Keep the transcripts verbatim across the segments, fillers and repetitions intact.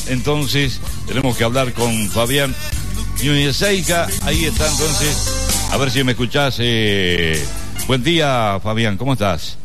entonces tenemos que hablar con Fabián Núñez Seica. Ahí está entonces, a ver si me escuchás. Eh... Buen día, Fabián, ¿cómo estás?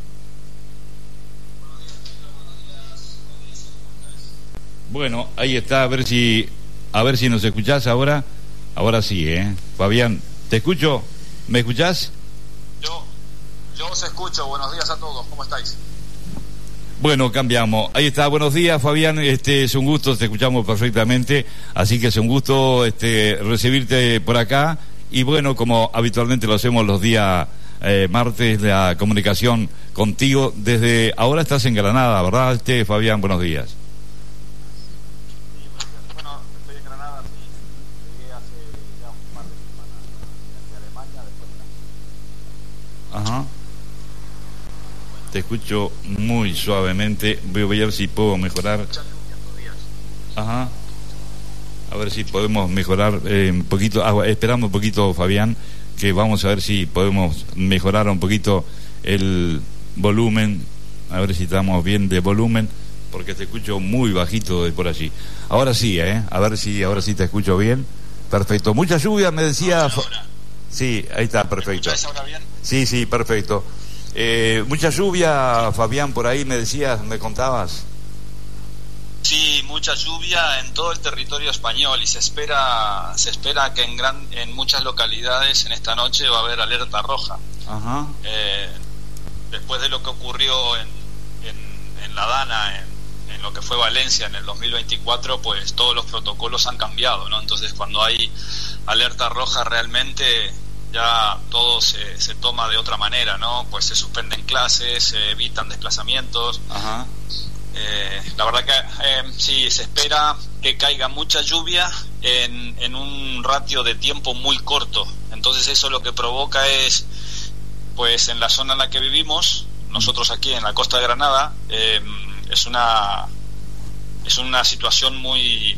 Bueno, ahí está, a ver si a ver si nos escuchás ahora. Ahora sí, ¿eh? Fabián, ¿te escucho? ¿Me escuchás? Yo, yo os escucho. Buenos días a todos, ¿cómo estáis? Bueno, cambiamos. Ahí está, buenos días, Fabián. Este es un gusto, te escuchamos perfectamente. Así que es un gusto este, recibirte por acá. Y bueno, como habitualmente lo hacemos los días eh, martes, la comunicación contigo. Desde ahora estás en Granada, ¿verdad, este, Fabián? Buenos días. Ajá. Te escucho muy suavemente. Voy a ver si puedo mejorar. Ajá. A ver si podemos mejorar eh, un poquito. Ah, esperamos un poquito, Fabián, que vamos a ver si podemos mejorar un poquito el volumen. A ver si estamos bien de volumen, porque te escucho muy bajito de por allí. Ahora sí, ¿eh? A ver si ahora sí te escucho bien. Perfecto. Mucha lluvia, me decía. Ahora. Sí, ahí está, perfecto. ¿Me escucháis ahora bien? Sí, sí, perfecto. Eh, mucha lluvia, Fabián, por ahí me decías, me contabas. Sí, mucha lluvia en todo el territorio español y se espera se espera que en gran en muchas localidades en esta noche va a haber alerta roja. Ajá. Eh, después de lo que ocurrió en, en, en La Dana, en, en lo que fue Valencia en el dos mil veinticuatro, pues todos los protocolos han cambiado, ¿no? Entonces, cuando hay alerta roja realmente ya todo se, se toma de otra manera, ¿no? Pues se suspenden clases, se evitan desplazamientos. Ajá. Eh, la verdad que eh, sí, se espera que caiga mucha lluvia en, en un ratio de tiempo muy corto. Entonces eso lo que provoca es, pues en la zona en la que vivimos, nosotros aquí en la costa de Granada, eh, es una es una situación muy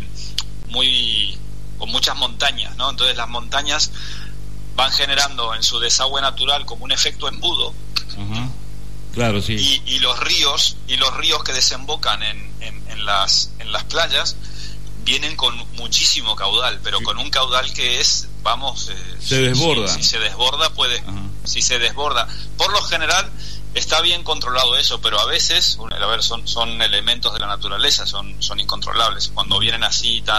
muy con muchas montañas, ¿no? Entonces las montañas van generando en su desagüe natural como un efecto embudo. Ajá. Claro, sí. Y, y los ríos y los ríos que desembocan en, en, en las en las playas vienen con muchísimo caudal, pero sí, con un caudal que es, vamos, eh, se desborda. Si, si se desborda puede, Ajá. si se desborda. Por lo general está bien controlado eso, pero a veces, a ver, son son elementos de la naturaleza, son son incontrolables. Cuando vienen así tan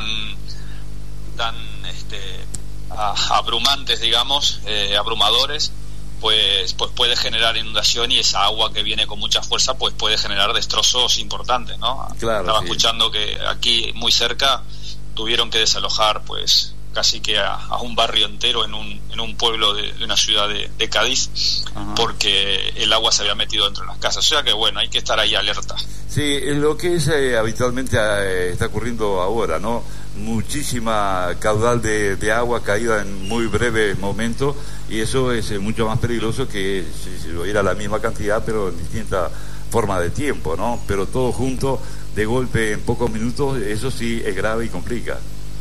tan este abrumantes, digamos, eh, abrumadores, pues pues puede generar inundación, y esa agua que viene con mucha fuerza pues puede generar destrozos importantes, ¿no? Claro, estaba sí. escuchando que aquí muy cerca tuvieron que desalojar pues casi que a, a un barrio entero en un en un pueblo de, de una ciudad de, de Cádiz. Ajá. Porque el agua se había metido dentro de las casas. O sea que bueno, hay que estar ahí alerta. Sí, lo que es eh, habitualmente eh, está ocurriendo ahora, ¿no? Muchísima caudal de, de agua caída en muy breve momento, y eso es eh, mucho más peligroso que si, si hubiera la misma cantidad pero en distinta forma de tiempo, ¿no? Pero todo junto de golpe en pocos minutos, eso sí es grave y complica.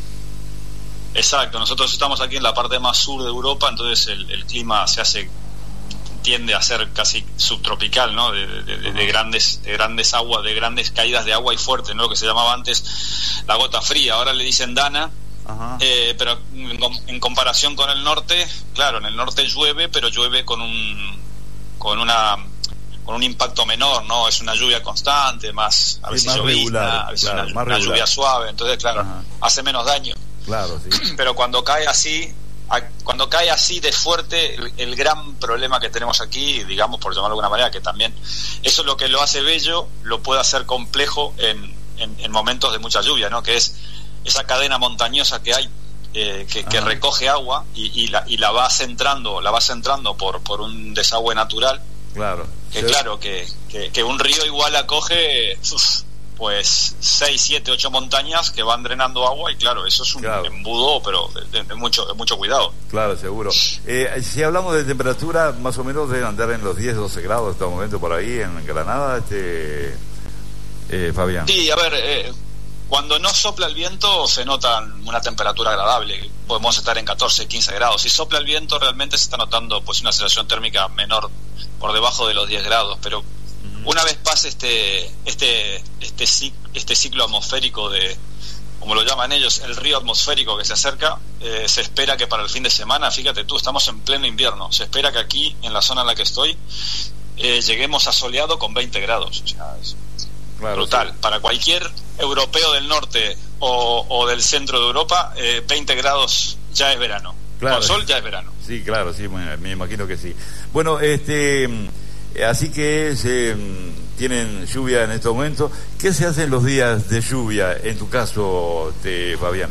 Exacto, nosotros estamos aquí en la parte más sur de Europa, entonces el, el clima se hace tiende a ser casi subtropical, ¿no? De, de, de, de grandes de grandes aguas, de grandes caídas de agua y fuerte, ¿no? Lo que se llamaba antes la gota fría, ahora le dicen Dana. Ajá. Eh, pero en, en comparación con el norte, claro, en el norte llueve, pero llueve con un con una con un impacto menor, ¿no? Es una lluvia constante, más a veces llovizna, a veces claro, una, una lluvia suave, entonces claro, Ajá. hace menos daño. Claro, sí. Pero cuando cae así Cuando cae así de fuerte, el, el gran problema que tenemos aquí, digamos, por llamarlo de alguna manera, que también eso es lo que lo hace bello, lo puede hacer complejo en, en, en momentos de mucha lluvia, ¿no? Que es esa cadena montañosa que hay, eh, que, que recoge agua y, y, la, y la va centrando, la va centrando por, por un desagüe natural. Claro. Que sí. claro, que, que, que un río igual acoge... Uf, pues seis, siete, ocho montañas que van drenando agua, y claro, eso es un claro. embudo, pero de, de mucho de mucho cuidado. Claro, seguro. Eh, si hablamos de temperatura, más o menos deben andar en los diez, doce grados en este momento por ahí en Granada, este eh, Fabián. Sí, a ver, eh, cuando no sopla el viento se nota una temperatura agradable, podemos estar en catorce, quince grados. Si sopla el viento realmente se está notando pues una sensación térmica menor, por debajo de los diez grados, pero Una vez pase este este este este ciclo atmosférico de, como lo llaman ellos, el río atmosférico que se acerca, eh, se espera que para el fin de semana, fíjate tú, estamos en pleno invierno, se espera que aquí, en la zona en la que estoy, eh, lleguemos a soleado con veinte grados. O sea, es claro, brutal. Sí. Para cualquier europeo del norte o, o del centro de Europa, eh, veinte grados ya es verano. Claro. Con sol ya es verano. Sí, claro, sí, me, me imagino que sí. Bueno, este, así que se, tienen lluvia en este momento. ¿Qué se hace en los días de lluvia, en tu caso, te, Fabián?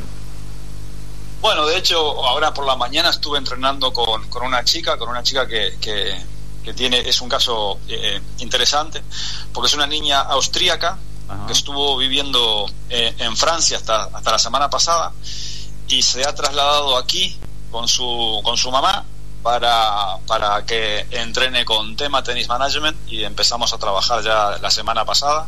Bueno, de hecho, ahora por la mañana estuve entrenando con, con una chica, con una chica que, que, que tiene, es un caso eh, interesante, porque es una niña austríaca. Ajá. Que estuvo viviendo eh, en Francia hasta, hasta la semana pasada y se ha trasladado aquí con su con su mamá para para que entrene con tema Tennis Management, y empezamos a trabajar ya la semana pasada.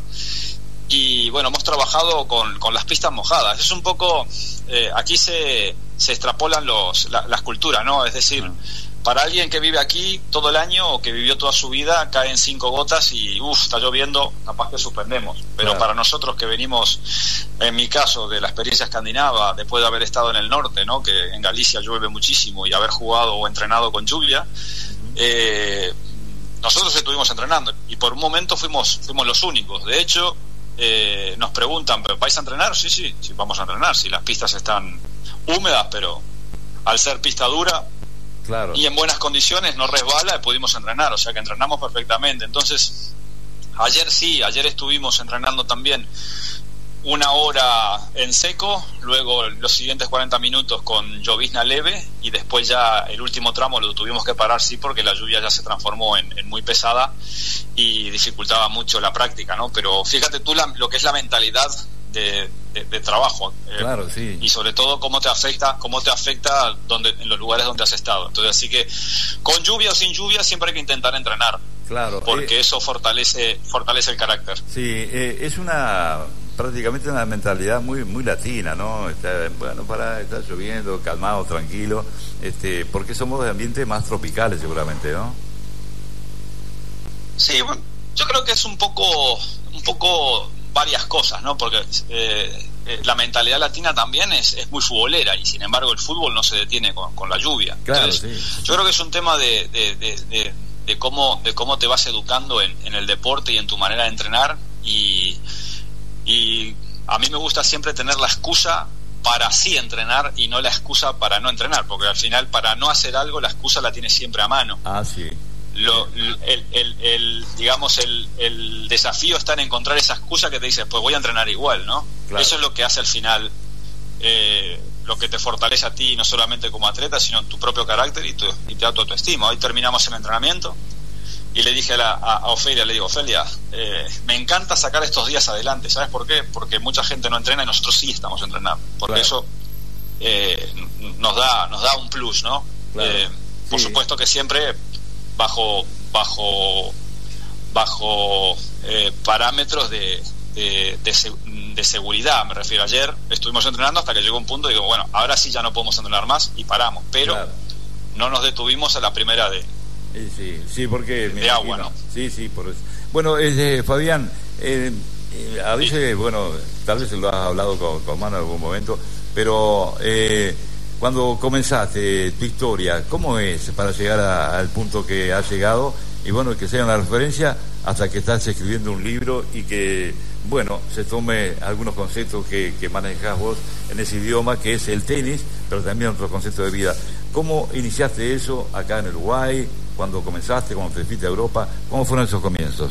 Y bueno, hemos trabajado con, con las pistas mojadas. Es un poco eh, aquí se se extrapolan los la, las culturas, ¿no? Es decir, uh-huh. Para alguien que vive aquí todo el año o que vivió toda su vida, caen cinco gotas y uff, está lloviendo, capaz que suspendemos. Pero claro. Para nosotros que venimos, en mi caso, de la experiencia escandinava, después de haber estado en el norte, ¿no? Que en Galicia llueve muchísimo, y haber jugado o entrenado con lluvia, uh-huh. eh, nosotros estuvimos entrenando y por un momento fuimos fuimos los únicos. De hecho, eh, nos preguntan, ¿vais a entrenar? Sí, sí, sí, vamos a entrenar. Si las pistas están húmedas, pero al ser pista dura, claro. Y en buenas condiciones, no resbala, y pudimos entrenar, o sea que entrenamos perfectamente. Entonces, ayer sí, ayer estuvimos entrenando también una hora en seco, luego los siguientes cuarenta minutos con llovizna leve, y después ya el último tramo lo tuvimos que parar, sí, porque la lluvia ya se transformó en, en muy pesada y dificultaba mucho la práctica, ¿no? Pero fíjate tú la, lo que es la mentalidad de, de, de trabajo, claro, eh, sí. Y sobre todo cómo te afecta cómo te afecta donde, en los lugares donde has estado. Entonces, así que con lluvia o sin lluvia siempre hay que intentar entrenar, claro, porque eh, eso fortalece fortalece el carácter. Sí, eh, es una prácticamente una mentalidad muy muy latina, ¿no? Está, bueno, para estar lloviendo, calmado, tranquilo, este, porque somos de ambientes más tropicales seguramente, ¿no? Sí, bueno, yo creo que es un poco un poco varias cosas, ¿no? Porque eh, eh, la mentalidad latina también es, es muy futbolera, y sin embargo el fútbol no se detiene con, con la lluvia. Claro, entonces, sí. Yo creo que es un tema de, de, de, de, de cómo de cómo te vas educando en, en el deporte y en tu manera de entrenar, y, y a mí me gusta siempre tener la excusa para sí entrenar y no la excusa para no entrenar, porque al final para no hacer algo la excusa la tienes siempre a mano. Ah, sí. Lo, el, el, el, digamos el, el desafío está en encontrar esa excusa que te dice, pues voy a entrenar igual, ¿no? Claro. Eso es lo que hace al final eh, lo que te fortalece a ti, no solamente como atleta, sino en tu propio carácter y, tu, y te da tu autoestima. Hoy terminamos el entrenamiento y le dije a, la, a, a Ofelia, le digo, Ofelia, eh, me encanta sacar estos días adelante. ¿Sabes por qué? Porque mucha gente no entrena y nosotros sí estamos entrenando, porque claro. Eso eh, nos da nos da un plus, ¿no? Claro. Eh, por sí. Supuesto que siempre bajo bajo bajo eh, parámetros de, de, de, de seguridad, me refiero. Ayer estuvimos entrenando hasta que llegó un punto y digo, bueno, ahora sí ya no podemos entrenar más, y paramos, pero claro. No nos detuvimos a la primera de sí, sí, porque de agua, ¿no? Sí, sí, por eso. Bueno, eh, Fabián, eh, eh, a veces, sí. Bueno, tal vez lo has hablado con, con Manu en algún momento, pero eh, cuando comenzaste tu historia, ¿cómo es para llegar a, al punto que has llegado? Y bueno, que sea una referencia hasta que estás escribiendo un libro y que, bueno, se tome algunos conceptos que, que manejas vos en ese idioma, que es el tenis, pero también otros conceptos de vida. ¿Cómo iniciaste eso acá en Uruguay? ¿Cuándo comenzaste? ¿Cuándo te fuiste a Europa? ¿Cómo fueron esos comienzos?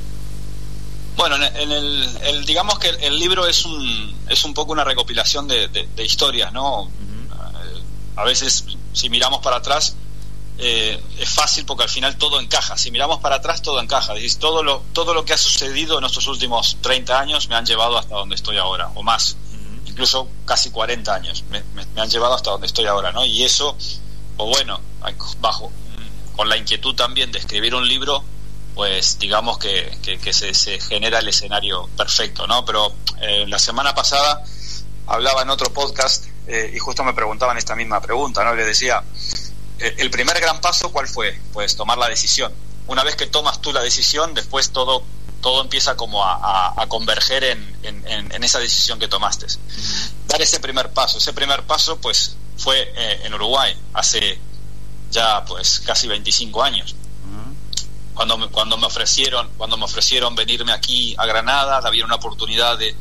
Bueno, en el, el digamos que el, el libro es un es un poco una recopilación de, de, de historias, ¿no? Uh-huh. A veces, si miramos para atrás, eh, es fácil porque al final todo encaja. Si miramos para atrás, todo encaja. Es decir, todo lo, todo lo que ha sucedido en estos últimos treinta años me han llevado hasta donde estoy ahora, o más. Uh-huh. Incluso casi cuarenta años me, me, me han llevado hasta donde estoy ahora, ¿no? Y eso, o bueno, bajo, con la inquietud también de escribir un libro, pues digamos que, que, que se, se genera el escenario perfecto, ¿no? Pero eh, la semana pasada hablaba en otro podcast eh, y justo me preguntaban esta misma pregunta, ¿no? Y les decía, eh, el primer gran paso, ¿cuál fue? Pues tomar la decisión. Una vez que tomas tú la decisión, después todo todo empieza como a, a, a converger en, en, en esa decisión que tomaste. Uh-huh. Dar ese primer paso. Ese primer paso, pues, fue eh, en Uruguay, hace ya, pues, casi veinticinco años. Uh-huh. Cuando me, cuando me ofrecieron, cuando me ofrecieron venirme aquí a Granada, había una oportunidad de,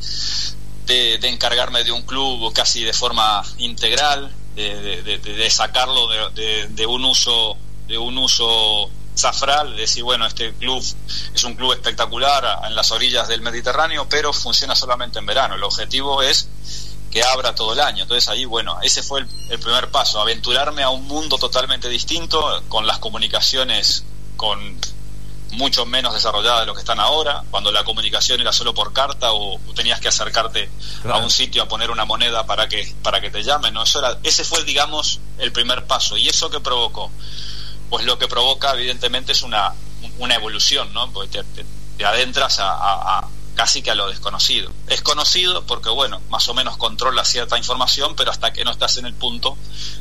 de, de encargarme de un club casi de forma integral, de, de, de, de sacarlo de, de, de un uso, de un uso zafral, de decir, bueno, este club es un club espectacular en las orillas del Mediterráneo, pero funciona solamente en verano. El objetivo es que abra todo el año. Entonces ahí, bueno, ese fue el, el primer paso, aventurarme a un mundo totalmente distinto, con las comunicaciones con mucho menos desarrolladas de lo que están ahora, cuando la comunicación era solo por carta o tenías que acercarte claro. a un sitio a poner una moneda para que para que te llamen, ¿no? Eso era, ese fue, digamos, el primer paso. ¿Y eso qué provocó? Pues lo que provoca, evidentemente, es una, una evolución, ¿no? Porque te, te, te adentras a, a, a casi que a lo desconocido. Es conocido porque, bueno, más o menos controla cierta información, pero hasta que no estás en el punto,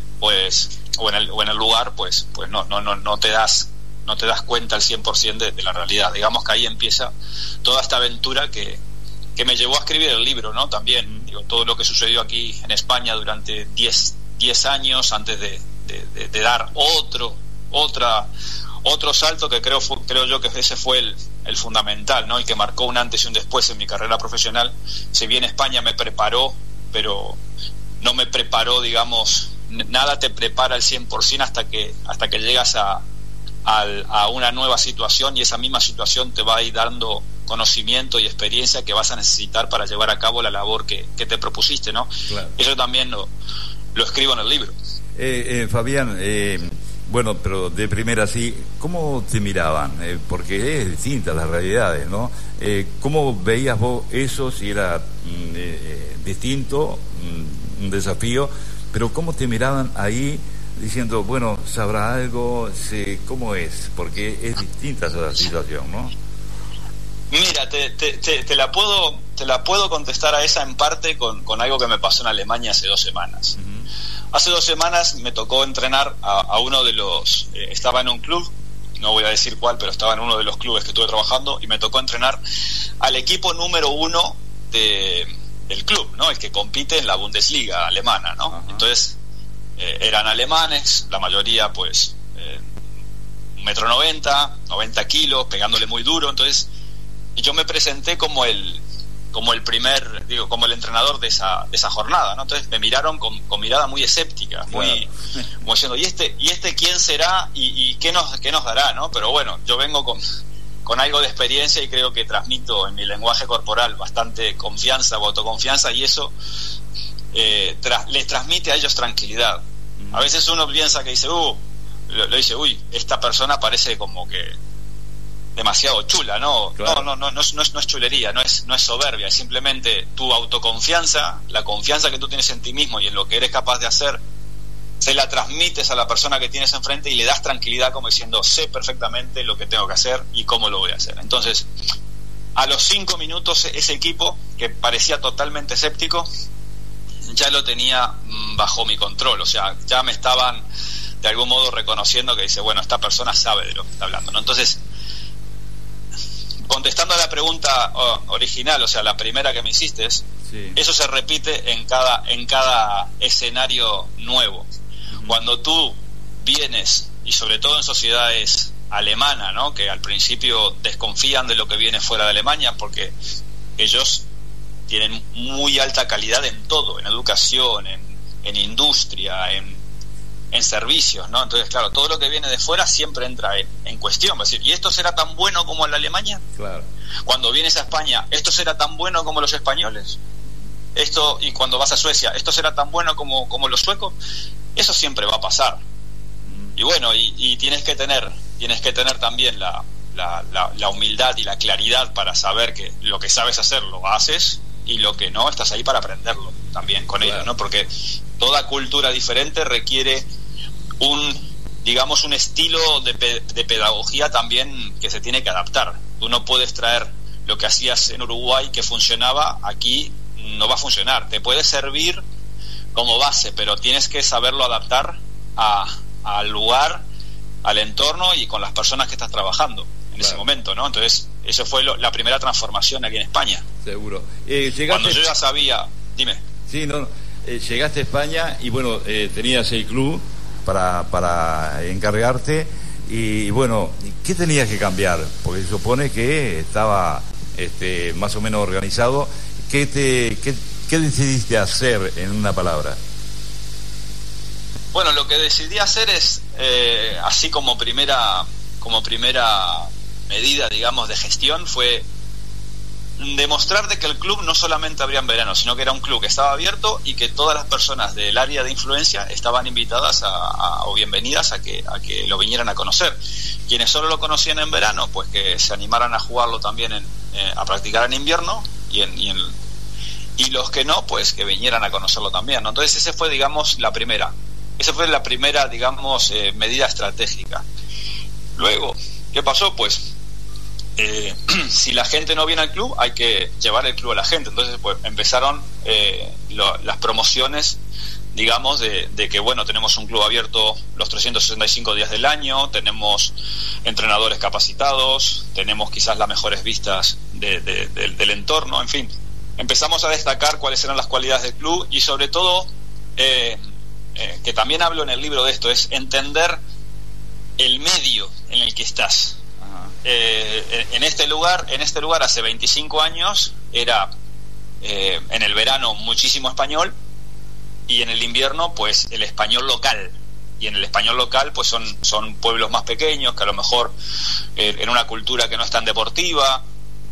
pues, o en el, o en el lugar, pues, pues no, no, no, no te das, no te das cuenta al cien por ciento de, de la realidad. Digamos que ahí empieza toda esta aventura que, que me llevó a escribir el libro, ¿no? También, digo, todo lo que sucedió aquí en España durante diez años antes de, de, de, de dar otro, otra, otro salto que creo, creo yo que ese fue el, el fundamental, ¿no? Y que marcó un antes y un después en mi carrera profesional. Si bien España me preparó, pero no me preparó, digamos, nada te prepara al cien por ciento hasta que hasta que llegas a, a, a una nueva situación, y esa misma situación te va a ir dando conocimiento y experiencia que vas a necesitar para llevar a cabo la labor que, que te propusiste, ¿no? Claro. Eso también lo, lo escribo en el libro. Eh, eh, Fabián, eh... Bueno, pero de primera sí, ¿cómo te miraban? Eh, porque es distinta las realidades, ¿no? Eh, ¿Cómo veías vos eso, si era mm, eh, distinto, mm, un desafío, pero cómo te miraban ahí diciendo, bueno, ¿sabrá algo? Sí, ¿cómo es? Porque es distinta esa situación, ¿no? Mira, te, te, te, te la puedo te la puedo contestar a esa en parte con, con algo que me pasó en Alemania hace dos semanas. Uh-huh. Hace dos semanas me tocó entrenar a, a uno de los... Eh, estaba en un club, no voy a decir cuál, pero estaba en uno de los clubes que estuve trabajando, y me tocó entrenar al equipo número uno de, del club, ¿no? El que compite en la Bundesliga alemana, ¿no? Uh-huh. Entonces, eh, eran alemanes, la mayoría, pues, eh, un metro noventa, noventa kilos, pegándole muy duro. Entonces, yo me presenté como el... como el primer, digo, como el entrenador de esa de esa jornada, ¿no? Entonces me miraron con, con mirada muy escéptica, muy claro. como diciendo, ¿y este y este quién será y, y qué nos qué nos dará, ¿no? Pero bueno, yo vengo con con algo de experiencia y creo que transmito en mi lenguaje corporal bastante confianza o autoconfianza, y eso eh, tra- les transmite a ellos tranquilidad. Mm. A veces uno piensa que dice, uh, lo, lo dice, uy, esta persona parece como que demasiado chula, ¿no? Claro. No, no, no, no es, no es, no es chulería, no es, no es soberbia, es simplemente tu autoconfianza, la confianza que tú tienes en ti mismo y en lo que eres capaz de hacer, se la transmites a la persona que tienes enfrente y le das tranquilidad, como diciendo, sé perfectamente lo que tengo que hacer y cómo lo voy a hacer. Entonces, a los cinco minutos, ese equipo, que parecía totalmente escéptico, ya lo tenía bajo mi control, o sea, ya me estaban de algún modo reconociendo que dice, bueno, esta persona sabe de lo que está hablando, ¿no? Entonces, contestando a la pregunta oh, original, o sea, la primera que me hiciste, sí. Eso se repite en cada en cada escenario nuevo. Uh-huh. Cuando tú vienes, y sobre todo en sociedades alemanas, ¿no? Que al principio desconfían de lo que viene fuera de Alemania, porque ellos tienen muy alta calidad en todo, en educación, en, en industria, en en servicios, ¿no? Entonces, claro, todo lo que viene de fuera siempre entra en, en cuestión. Es decir, ¿y esto será tan bueno como en la Alemania? Claro. Cuando vienes a España, ¿esto será tan bueno como los españoles? Esto, y cuando vas a Suecia, ¿esto será tan bueno como, como los suecos? Eso siempre va a pasar. Mm. Y bueno, y, y tienes que tener, tienes que tener también la, la, la, la humildad y la claridad para saber que lo que sabes hacer lo haces, y lo que no, estás ahí para aprenderlo también con claro. ellos, ¿no? Porque toda cultura diferente requiere un, digamos, un estilo de, pe- de pedagogía también que se tiene que adaptar. Tú no puedes traer lo que hacías en Uruguay que funcionaba, aquí no va a funcionar. Te puede servir como base, pero tienes que saberlo adaptar a, al lugar, al entorno y con las personas que estás trabajando en claro. ese momento, ¿no? Entonces, eso fue lo, la primera transformación aquí en España. Seguro. Eh, llegaste... Cuando yo ya sabía, dime. Sí, no, no. Eh, llegaste a España y bueno, eh, tenías el club para, para encargarte y bueno, ¿qué tenías que cambiar? Porque se supone que estaba este, más o menos organizado. ¿Qué, te, qué, qué decidiste hacer en una palabra? Bueno, lo que decidí hacer es, eh, así como primera, como primera medida, digamos, de gestión, fue demostrar de que el club no solamente abría en verano, sino que era un club que estaba abierto y que todas las personas del área de influencia estaban invitadas a, a, o bienvenidas a que, a que lo vinieran a conocer. Quienes solo lo conocían en verano, pues que se animaran a jugarlo también, en, eh, a practicar en invierno, y, en, y, en, y los que no, pues que vinieran a conocerlo también, ¿no? Entonces ese fue, digamos, la primera. Esa fue la primera, digamos, eh, medida estratégica. Luego, ¿qué pasó? Pues, eh, si la gente no viene al club, hay que llevar el club a la gente. Entonces, pues, empezaron eh, lo, las promociones, digamos, de, de que, bueno, tenemos un club abierto los trescientos sesenta y cinco días del año, tenemos entrenadores capacitados, tenemos quizás las mejores vistas de, de, de, del entorno, en fin. Empezamos a destacar cuáles eran las cualidades del club y, sobre todo, eh, Eh, que también hablo en el libro de esto, es entender el medio en el que estás. Eh, en este lugar, en este lugar hace veinticinco años era eh, en el verano muchísimo español y en el invierno pues el español local. Y en el español local pues son, son pueblos más pequeños que a lo mejor eh, en una cultura que no es tan deportiva,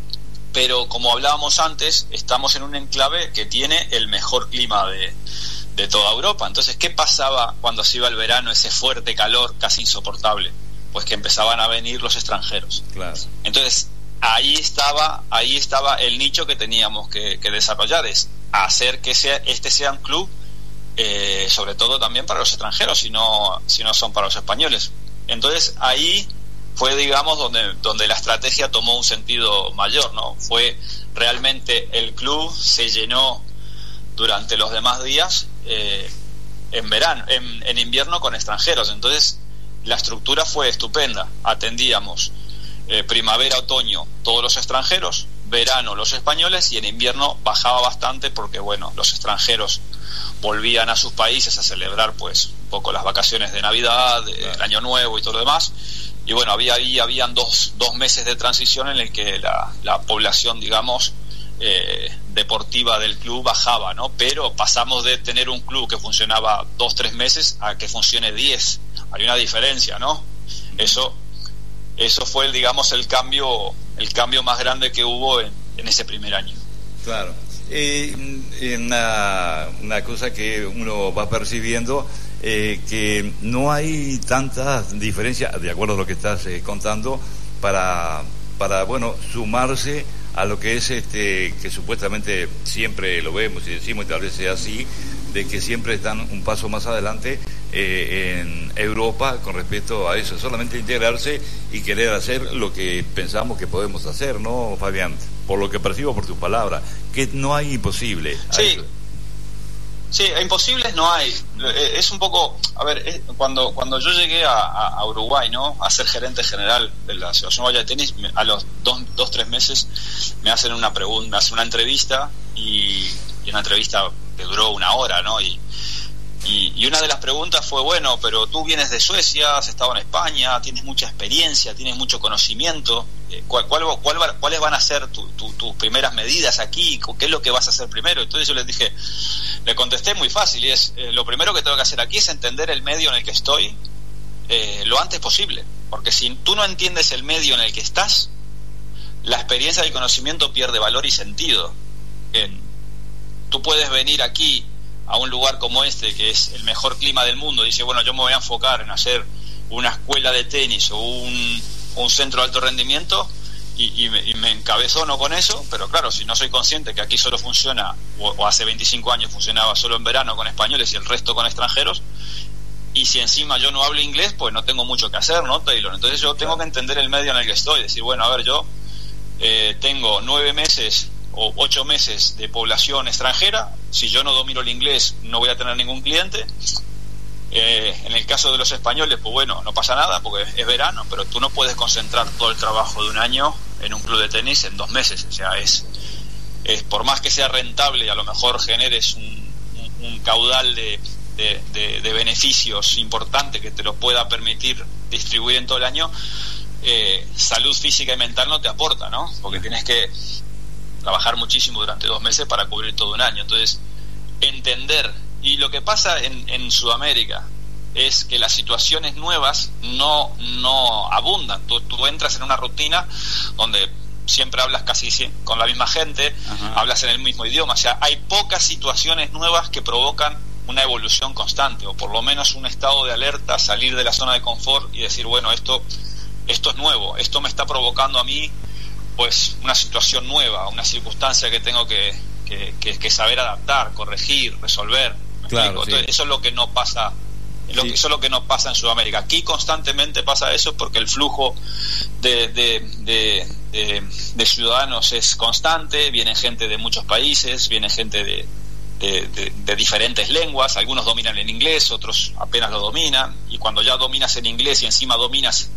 pero como hablábamos antes, estamos en un enclave que tiene el mejor clima de de toda Europa. Entonces, ¿qué pasaba cuando se iba el verano, ese fuerte calor casi insoportable? Pues que empezaban a venir los extranjeros. Claro. Entonces, ahí estaba, ahí estaba el nicho que teníamos que, que desarrollar, es hacer que sea, este sea un club, eh, sobre todo también para los extranjeros, si no, si no son para los españoles. Entonces, ahí fue, digamos, donde, donde la estrategia tomó un sentido mayor, ¿no? Fue realmente el club se llenó durante los demás días eh, en verano, en, en invierno con extranjeros. Entonces la estructura fue estupenda. Atendíamos eh, primavera, otoño todos los extranjeros, verano los españoles, y en invierno bajaba bastante porque bueno, los extranjeros volvían a sus países a celebrar pues un poco las vacaciones de Navidad, de, claro, el Año Nuevo y todo lo demás. Y bueno, había ahí habían dos, dos meses de transición en el que la, la población, digamos, Eh, deportiva del club bajaba, ¿no? Pero pasamos de tener un club que funcionaba dos, tres meses a que funcione diez. Hay una diferencia, ¿no? Eso, eso fue, digamos, el cambio, el cambio más grande que hubo en, en ese primer año. Claro. Eh, una, una cosa que uno va percibiendo, eh, que no hay tantas diferencias, de acuerdo a lo que estás eh, contando, para, para, bueno, sumarse a lo que es este, que supuestamente siempre lo vemos y decimos, y tal vez sea así, de que siempre están un paso más adelante eh, en Europa con respecto a eso, solamente integrarse y querer hacer lo que pensamos que podemos hacer, ¿no, Fabián? Por lo que percibo por tus palabras, que no hay imposible. Sí, hay... sí, imposibles no hay. Es un poco, a ver, es, cuando cuando yo llegué a, a Uruguay, ¿no?, a ser gerente general de la Asociación Uruguaya de Tenis, me, a los dos, dos, tres meses me hacen una pregunta, me hacen una entrevista y, y una entrevista que duró una hora, ¿no? Y, y, y una de las preguntas fue, bueno, pero tú vienes de Suecia, has estado en España, tienes mucha experiencia, tienes mucho conocimiento, ¿cuál, cuál, cuál, ¿cuáles van a ser tu, tu, tus primeras medidas aquí? ¿Qué es lo que vas a hacer primero? Entonces yo les dije, le contesté muy fácil, y es, eh, lo primero que tengo que hacer aquí es entender el medio en el que estoy eh, lo antes posible, porque si tú no entiendes el medio en el que estás, la experiencia y el conocimiento pierde valor y sentido. Eh, tú puedes venir aquí a un lugar como este, que es el mejor clima del mundo, y dice, bueno, yo me voy a enfocar en hacer una escuela de tenis o un, un centro de alto rendimiento, y, y, me, y me encabezono con eso, pero claro, si no soy consciente que aquí solo funciona, o, o hace veinticinco años funcionaba solo en verano con españoles y el resto con extranjeros, y si encima yo no hablo inglés, pues no tengo mucho que hacer, ¿no, Taylor? Entonces yo tengo que entender el medio en el que estoy, decir, bueno, a ver, yo eh, tengo nueve meses o ocho meses de población extranjera, si yo no domino el inglés no voy a tener ningún cliente. Eh, en el caso de los españoles, pues bueno, no pasa nada porque es verano, pero tú no puedes concentrar todo el trabajo de un año en un club de tenis en dos meses. O sea, es, es por más que sea rentable y a lo mejor generes un, un, un caudal de, de, de, de beneficios importante que te lo pueda permitir distribuir en todo el año, eh, salud física y mental no te aporta, ¿no? Porque tienes que trabajar muchísimo durante dos meses para cubrir todo un año. Entonces, entender. Y lo que pasa en, en Sudamérica es que las situaciones nuevas no, no abundan. Tú, tú entras en una rutina donde siempre hablas casi con la misma gente, ajá, hablas en el mismo idioma. O sea, hay pocas situaciones nuevas que provocan una evolución constante, o por lo menos un estado de alerta, salir de la zona de confort y decir, bueno, esto, esto es nuevo, esto me está provocando a mí pues una situación nueva, una circunstancia que tengo que, que, que, que saber adaptar, corregir, resolver. Claro, sí. Entonces, eso es lo que no pasa, lo sí. que, eso es lo que no pasa en Sudamérica. Aquí constantemente pasa eso porque el flujo de, de, de, de, de ciudadanos es constante, viene gente de muchos países, viene gente de, de, de, de diferentes lenguas, algunos dominan el inglés, otros apenas lo dominan, y cuando ya dominas el inglés y encima dominas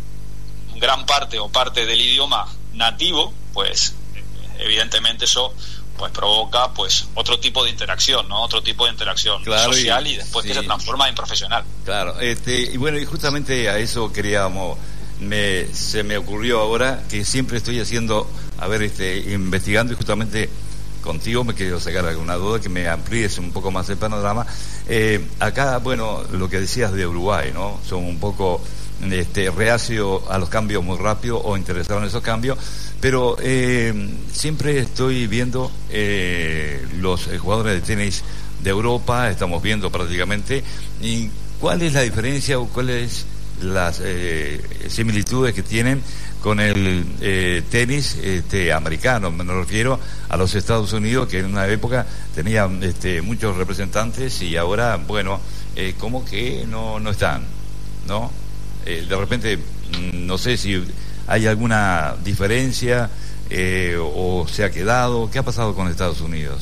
gran parte o parte del idioma nativo, pues evidentemente eso pues provoca pues otro tipo de interacción, ¿no? Otro tipo de interacción claro, social y, y después sí. que se transforma en profesional. Claro, este, y bueno, y justamente a eso queríamos, me, se me ocurrió ahora que siempre estoy haciendo, a ver, este, investigando, y justamente contigo me quiero sacar alguna duda, que me amplíes un poco más el panorama. Eh, acá, bueno, lo que decías de Uruguay, ¿no? Son un poco este, reacio a los cambios muy rápido o interesados en esos cambios, pero eh, siempre estoy viendo eh, los jugadores de tenis de Europa, estamos viendo prácticamente, y cuál es la diferencia o cuáles las eh, similitudes que tienen con el eh, tenis este, americano. Me refiero a los Estados Unidos, que en una época tenían este, muchos representantes y ahora, bueno, eh, como que no, no están, ¿no? Eh, de repente, no sé si hay alguna diferencia eh, o se ha quedado. ¿Qué ha pasado con Estados Unidos?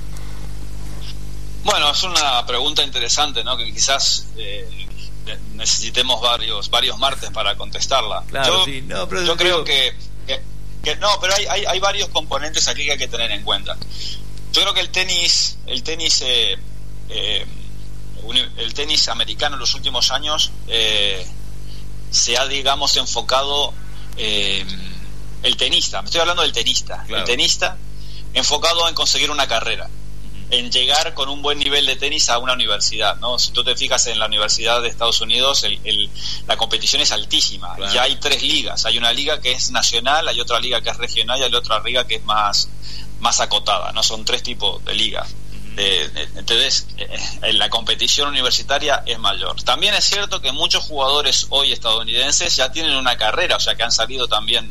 Bueno, es una pregunta interesante, ¿no? Que quizás eh, necesitemos varios varios martes para contestarla. Claro, yo sí. no, pero yo creo que, que, que no, pero hay, hay hay varios componentes aquí que hay que tener en cuenta. Yo creo que el tenis el tenis eh, eh, el tenis americano en los últimos años eh, se ha, digamos, enfocado eh, el tenista, me estoy hablando del tenista, claro. El tenista enfocado en conseguir una carrera, en llegar con un buen nivel de tenis a una universidad, ¿no? Si tú te fijas en la Universidad de Estados Unidos, el, el, la competición es altísima. Claro. Ya hay tres ligas. Hay una liga que es nacional, hay otra liga que es regional y hay otra liga que es más, más acotada, ¿no? Son tres tipos de ligas. De, de, entonces, eh, la competición universitaria es mayor. También es cierto que muchos jugadores hoy estadounidenses ya tienen una carrera, o sea, que han salido también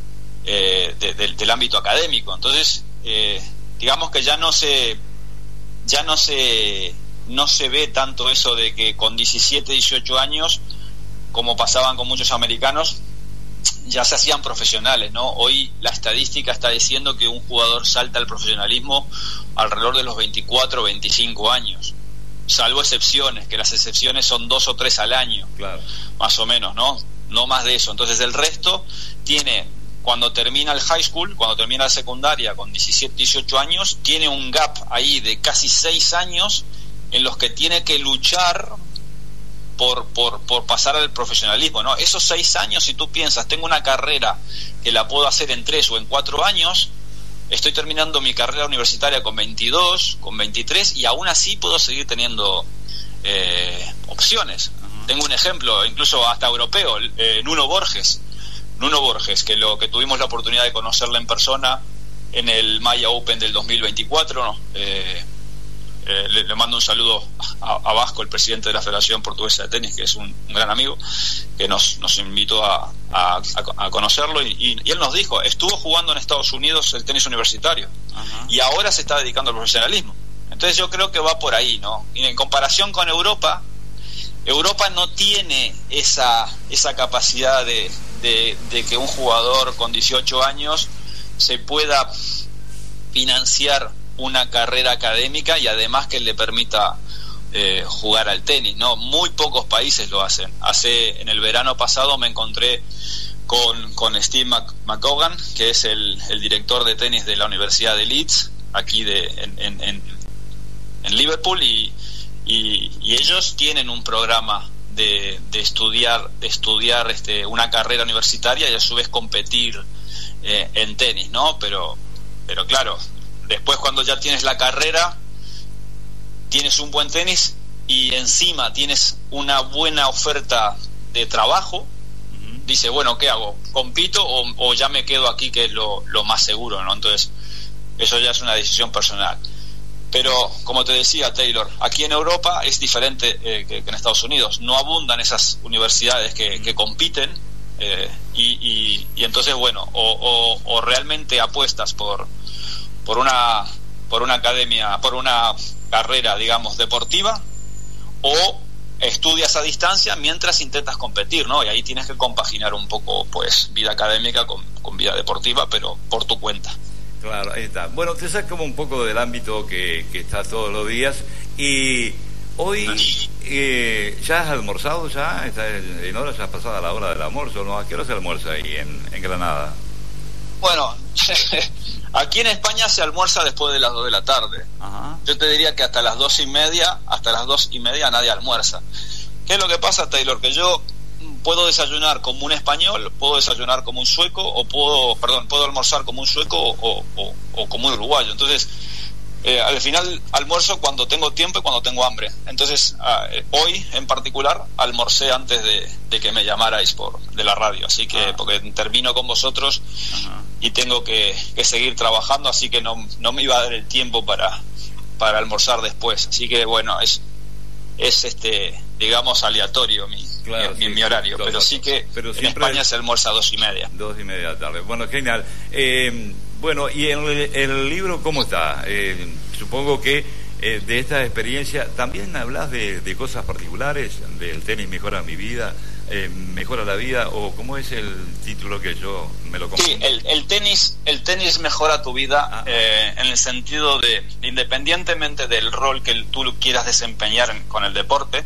eh, de, de, del ámbito académico. Entonces, eh, digamos que ya no se... ya no se no se ve tanto eso de que con diecisiete, dieciocho años, como pasaban con muchos americanos, ya se hacían profesionales, ¿no? Hoy la estadística está diciendo que un jugador salta al profesionalismo alrededor de los veinticuatro, veinticinco años, salvo excepciones, que las excepciones son dos o tres al año, claro, más o menos, ¿no? No más de eso. Entonces el resto tiene, cuando termina el high school, cuando termina la secundaria con diecisiete, dieciocho años, tiene un gap ahí de casi seis años en los que tiene que luchar por, por, por pasar al profesionalismo, ¿no? Esos seis años, si tú piensas, tengo una carrera que la puedo hacer en tres o en cuatro años, estoy terminando mi carrera universitaria con veintidós, con veintitrés, y aún así puedo seguir teniendo eh, opciones. Uh-huh. Tengo un ejemplo, incluso hasta europeo, eh, Nuno Borges. Nuno Borges, que lo que tuvimos la oportunidad de conocerla en persona en el Maya Open del dos mil veinticuatro, ¿no? eh, eh, le, le mando un saludo a, a Vasco, el presidente de la Federación Portuguesa de Tenis, que es un, un gran amigo, que nos, nos invitó a, a, a conocerlo, y, y, y él nos dijo, estuvo jugando en Estados Unidos el tenis universitario, uh-huh, y ahora se está dedicando al profesionalismo. Entonces yo creo que va por ahí, ¿no? Y en comparación con Europa, Europa no tiene esa, esa capacidad de De, de que un jugador con dieciocho años se pueda financiar una carrera académica y además que le permita eh, jugar al tenis, ¿no? Muy pocos países lo hacen. Hace, en el verano pasado me encontré con, con Steve McGowan, que es el, el director de tenis de la Universidad de Leeds, aquí de, en, en, en, en Liverpool, y, y, y ellos tienen un programa de, de estudiar, de estudiar este, una carrera universitaria y a su vez competir eh, en tenis, ¿no? Pero, pero claro, después cuando ya tienes la carrera, tienes un buen tenis y encima tienes una buena oferta de trabajo, dice, bueno, ¿qué hago? ¿Compito o, o ya me quedo aquí, que es lo, lo más seguro, ¿no? Entonces, eso ya es una decisión personal. Pero, como te decía, Taylor, aquí en Europa es diferente eh, que, que en Estados Unidos. No abundan esas universidades que, que compiten eh, y, y, y entonces, bueno, o, o, o realmente apuestas por, por una por una academia, por una carrera, digamos, deportiva, o estudias a distancia mientras intentas competir, ¿no? Y ahí tienes que compaginar un poco, pues, vida académica con, con vida deportiva, pero por tu cuenta. Claro, ahí está. Bueno, te saco un poco del ámbito que, que estás todos los días. Y hoy, eh, ¿ya has almorzado? ¿Ya está en hora? ¿Ya has pasado la hora del almuerzo? ¿No? ¿A qué hora se almuerza ahí en, en Granada? Bueno, aquí en España se almuerza después de las dos de la tarde. Ajá. Yo te diría que hasta las dos y media, hasta las dos y media nadie almuerza. ¿Qué es lo que pasa, Taylor? Que yo puedo desayunar como un español, puedo desayunar como un sueco, o puedo, perdón, puedo almorzar como un sueco o, o, o como un uruguayo. Entonces, eh, al final almuerzo cuando tengo tiempo y cuando tengo hambre. Entonces, eh, hoy en particular almorcé antes de, de que me llamarais por de la radio, así que, ah. porque termino con vosotros. Ajá. Y tengo que, que seguir trabajando, así que no, no me iba a dar el tiempo para, para almorzar después. Así que, bueno, es, es este, digamos, aleatorio mi, claro, mi, sí, mi horario, pero sí que pero en España se almuerza a dos y media. Dos y media de la tarde. Bueno, genial. Eh, bueno, ¿y el, el libro cómo está? Eh, supongo que eh, de esta experiencia también hablas de, de cosas particulares, del tenis mejora mi vida, eh, mejora la vida, o cómo es el título que yo me lo confundo. Sí, el, el tenis el tenis mejora tu vida, ah. eh, en el sentido de, independientemente del rol que tú quieras desempeñar en, con el deporte,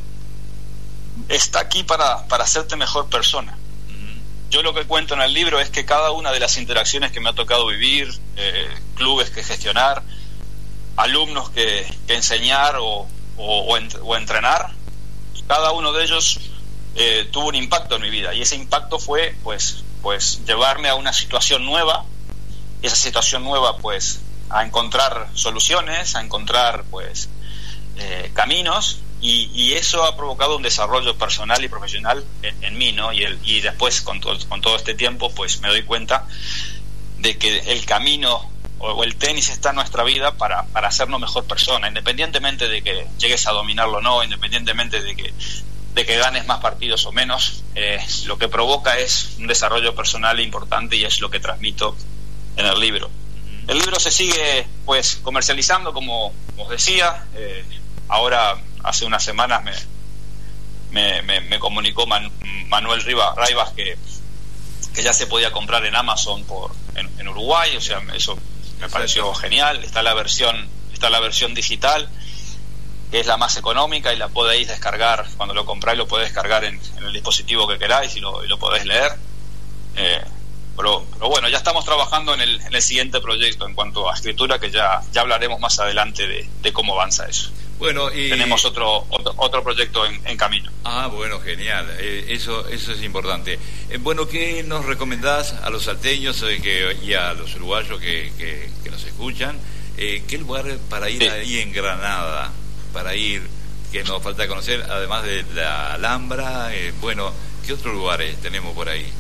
está aquí para, para hacerte mejor persona. Uh-huh. Yo lo que cuento en el libro es que cada una de las interacciones que me ha tocado vivir, eh, clubes que gestionar, alumnos que, que enseñar o, o, o, ent, o entrenar, cada uno de ellos eh, tuvo un impacto en mi vida, y ese impacto fue pues, pues llevarme a una situación nueva, y esa situación nueva pues a encontrar soluciones, a encontrar pues eh, caminos, y, y eso ha provocado un desarrollo personal y profesional en, en mí, ¿no? Y, el, y después con, to, con todo este tiempo pues me doy cuenta de que el camino o el tenis está en nuestra vida para, para hacernos mejor persona, independientemente de que llegues a dominarlo o no, independientemente de que, de que ganes más partidos o menos, eh, lo que provoca es un desarrollo personal importante, y es lo que transmito en el libro. El libro se sigue pues comercializando, como os decía. Eh, ahora, hace unas semanas me, me, me, me comunicó Man, Manuel Rivas, Raivas que, que ya se podía comprar en Amazon por en, en Uruguay, o sea, eso me pareció genial. Está la versión está la versión digital, que es la más económica, y la podéis descargar. Cuando lo compráis lo podéis descargar en, en el dispositivo que queráis, y lo, y lo podéis leer. Eh, pero, pero bueno, ya estamos trabajando en el, en el siguiente proyecto en cuanto a escritura, que ya, ya hablaremos más adelante de, de cómo avanza eso. Bueno, y tenemos otro otro, otro proyecto en, en camino. Ah, bueno, genial. Eh, eso eso es importante. Eh, bueno, ¿qué nos recomendás a los salteños eh, que, y a los uruguayos que, que, que nos escuchan? Eh, ¿Qué lugar para ir sí. ahí en Granada? Para ir, que nos falta conocer, además de la Alhambra. Eh, bueno, ¿qué otros lugares tenemos por ahí?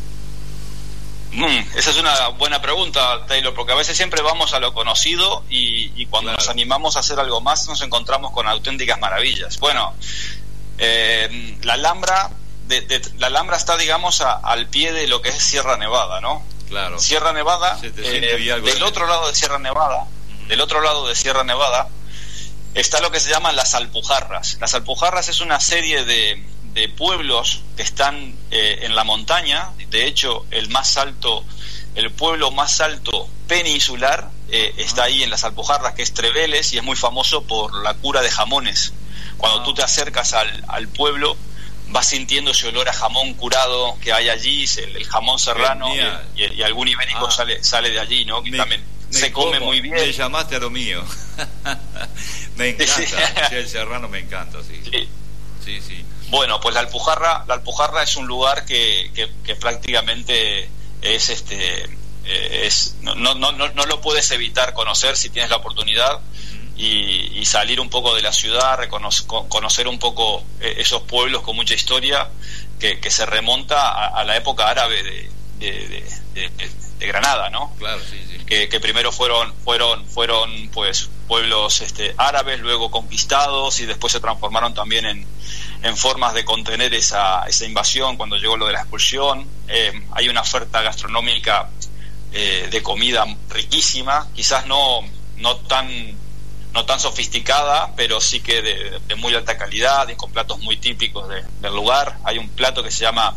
Mm, esa es una buena pregunta, Taylor, porque a veces siempre vamos a lo conocido, y, y cuando claro. nos animamos a hacer algo más nos encontramos con auténticas maravillas. Bueno, eh, la Alhambra de, de, la Alhambra está, digamos, a, al pie de lo que es Sierra Nevada, ¿no? Claro. Sierra Nevada, eh, del otro lado de Sierra Nevada, uh-huh. del otro lado de Sierra Nevada está lo que se llaman las Alpujarras. Las Alpujarras es una serie de de pueblos que están eh, en la montaña. De hecho, el más alto, el pueblo más alto peninsular eh, está ahí en las Alpujarras, que es Treveles, y es muy famoso por la cura de jamones. Cuando tú te acercas al, al pueblo, vas sintiendo ese olor a jamón curado que hay allí, el, el jamón serrano y, y, y algún ibérico ah, sale sale de allí, ¿no? Que me, también se come como, muy bien. Me llamaste a lo mío. Me encanta, sí, sí, el serrano me encanta, sí. Sí, sí. sí. Bueno, pues la Alpujarra, la Alpujarra es un lugar que, que, que prácticamente es este eh, es no, no no no lo puedes evitar conocer si tienes la oportunidad. Y, y salir un poco de la ciudad, reconocer, conocer un poco esos pueblos con mucha historia que, que se remonta a, a la época árabe de, de, de, de, de Granada, ¿no? Claro, sí, sí. Que, que primero fueron fueron fueron pues pueblos este, árabes, luego conquistados y después se transformaron también en, en formas de contener esa, esa invasión cuando llegó lo de la expulsión. Eh, hay una oferta gastronómica eh, de comida riquísima, quizás no no tan no tan sofisticada, pero sí que de, de muy alta calidad y con platos muy típicos de, del lugar. Hay un plato que se llama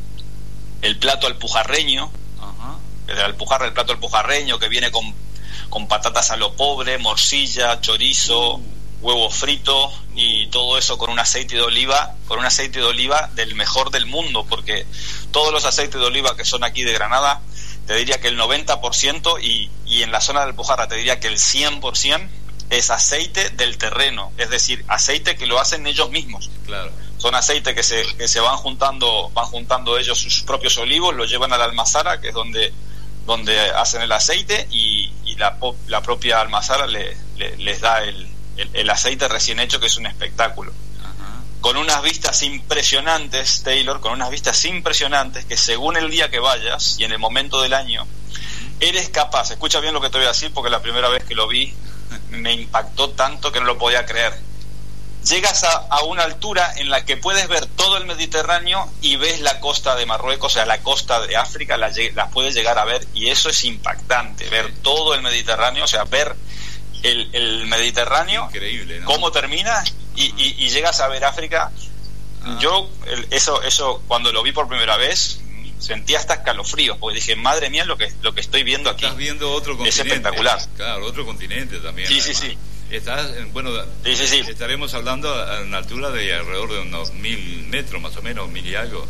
el plato alpujarreño, uh-huh. el Alpujarra, el plato alpujarreño, que viene con, con patatas a lo pobre, morcilla, chorizo, uh. huevo frito y todo eso con un aceite de oliva, con un aceite de oliva del mejor del mundo, porque todos los aceites de oliva que son aquí de Granada, te diría que el noventa por ciento y, y en la zona de Alpujarra te diría que el cien por ciento es aceite del terreno, es decir, aceite que lo hacen ellos mismos. Claro. Son aceites que se que se van juntando, van juntando ellos sus propios olivos, lo llevan a la almazara, que es donde donde hacen el aceite y, y la la propia almazara le, le, les da el, el, el aceite recién hecho, que es un espectáculo. Uh-huh. Con unas vistas impresionantes, Taylor, con unas vistas impresionantes que según el día que vayas y en el momento del año eres capaz, escucha bien lo que te voy a decir porque la primera vez que lo vi me impactó tanto que no lo podía creer. Llegas a, a una altura en la que puedes ver todo el Mediterráneo y ves la costa de Marruecos, o sea, la costa de África, la, la puedes llegar a ver y eso es impactante, ver todo el Mediterráneo, o sea, ver el, el Mediterráneo, increíble, ¿no? Cómo termina y, y, y llegas a ver África. Ah. Yo, el, eso, eso cuando lo vi por primera vez, sentí hasta escalofríos, porque dije, madre mía, lo que lo que estoy viendo aquí. Estás viendo otro continente. Es espectacular. Claro, otro continente también. Sí, además. sí, sí. Estás, bueno, sí, sí, sí. estaremos hablando a una altura de alrededor de unos mil metros, más o menos, mil y algo.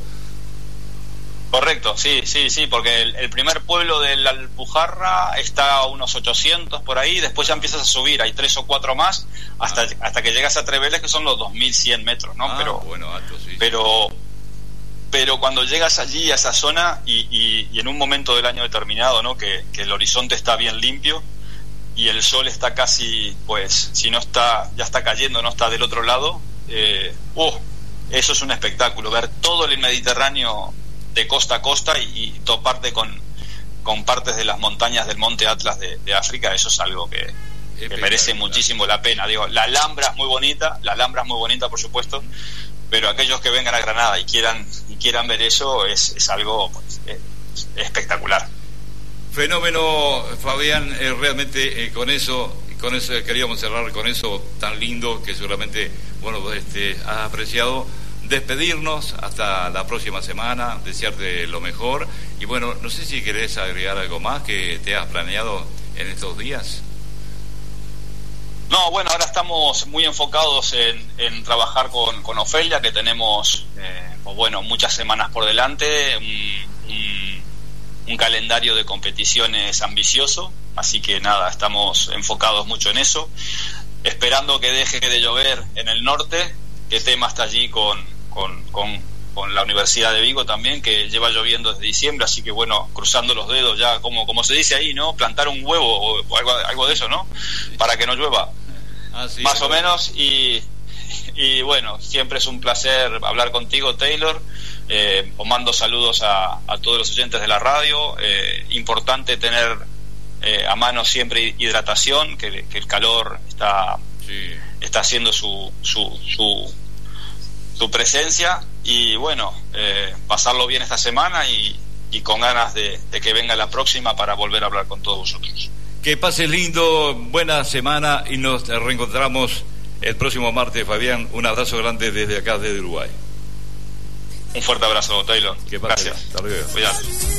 Correcto, sí, sí, sí, porque el, el primer pueblo de la Alpujarra está a unos ochocientos por ahí, después ya empiezas a subir, hay tres o cuatro más, hasta ah. hasta que llegas a Treveles, que son los dos mil cien metros, ¿no? Ah, pero, bueno, alto, sí. Pero... pero cuando llegas allí a esa zona y, y, y en un momento del año determinado, ¿no? que, que el horizonte está bien limpio y el sol está casi, pues, si no está, ya está cayendo, no está del otro lado, eh, oh, eso es un espectáculo, ver todo el Mediterráneo de costa a costa y, y toparte con, con partes de las montañas del Monte Atlas de, de África, eso es algo que, que merece muchísimo la pena. Digo, la Alhambra es muy bonita, la Alhambra es muy bonita, por supuesto, pero aquellos que vengan a Granada y quieran y quieran ver eso es, es algo pues, es espectacular. Fenómeno, Fabián, eh, realmente eh, con eso con eso queríamos cerrar con eso tan lindo que seguramente bueno este has apreciado. Despedirnos hasta la próxima semana, desearte lo mejor y bueno, no sé si querés agregar algo más que te has planeado en estos días. No, bueno, ahora estamos muy enfocados en, en trabajar con, con Ofelia, que tenemos, eh, pues bueno, muchas semanas por delante, un, un, un calendario de competiciones ambicioso, así que nada, estamos enfocados mucho en eso, esperando que deje de llover en el norte, que Tema está allí con, con, con, con la Universidad de Vigo también, que lleva lloviendo desde diciembre, así que bueno, cruzando los dedos ya, como, como se dice ahí, ¿no? Plantar un huevo o, o algo, algo de eso, ¿no? Para que no llueva. Ah, sí, más o menos y, y bueno, siempre es un placer hablar contigo, Taylor. Eh, os mando saludos a, a todos los oyentes de la radio. Eh, importante tener eh, a mano siempre hidratación, que, que el calor está sí. está haciendo su su, su su presencia y bueno, eh, pasarlo bien esta semana y, y con ganas de, de que venga la próxima para volver a hablar con todos vosotros. Que pases lindo, buena semana y nos reencontramos el próximo martes, Fabián. Un abrazo grande desde acá, desde Uruguay. Un fuerte abrazo, Taylor. Que pases. Gracias. Hasta luego. Cuidado.